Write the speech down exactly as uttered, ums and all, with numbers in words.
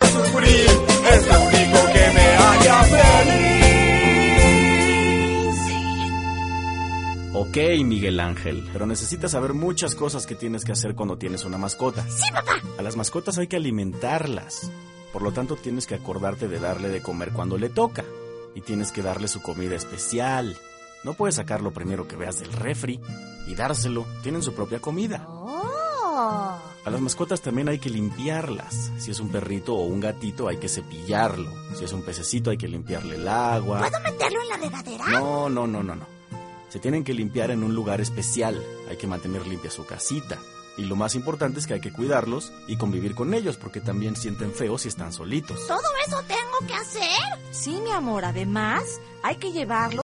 sufrir, es lo único que me haría feliz. Ok, Miguel Ángel, pero necesitas saber muchas cosas que tienes que hacer cuando tienes una mascota. Sí, papá. A las mascotas hay que alimentarlas. Por lo tanto, tienes que acordarte de darle de comer cuando le toca. Y tienes que darle su comida especial. No puedes sacar lo primero que veas del refri y dárselo. Tienen su propia comida. Oh. A las mascotas también hay que limpiarlas. Si es un perrito o un gatito, hay que cepillarlo. Si es un pececito, hay que limpiarle el agua. ¿Puedo meterlo en la regadera? No, no, no, no, no. Se tienen que limpiar en un lugar especial. Hay que mantener limpia su casita. Y lo más importante es que hay que cuidarlos y convivir con ellos, porque también sienten feo si están solitos. ¿Todo eso tengo que hacer? Sí, mi amor, además hay que llevarlo